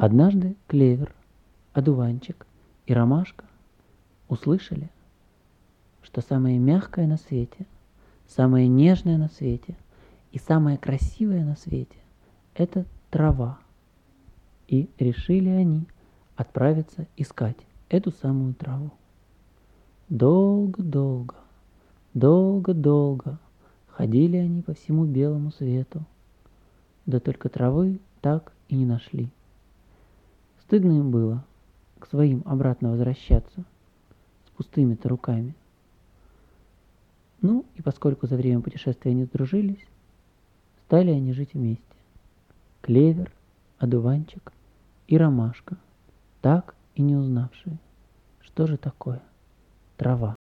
Однажды клевер, одуванчик и ромашка услышали, что самое мягкое на свете, самое нежное на свете и самое красивое на свете – это трава. И решили они отправиться искать эту самую траву. Долго-долго, долго-долго ходили они по всему белому свету, да только травы так и не нашли. Стыдно им было к своим обратно возвращаться с пустыми-то руками. Ну, и поскольку за время путешествия они сдружились, стали они жить вместе. Клевер, одуванчик и ромашка, так и не узнавшие, что же такое трава.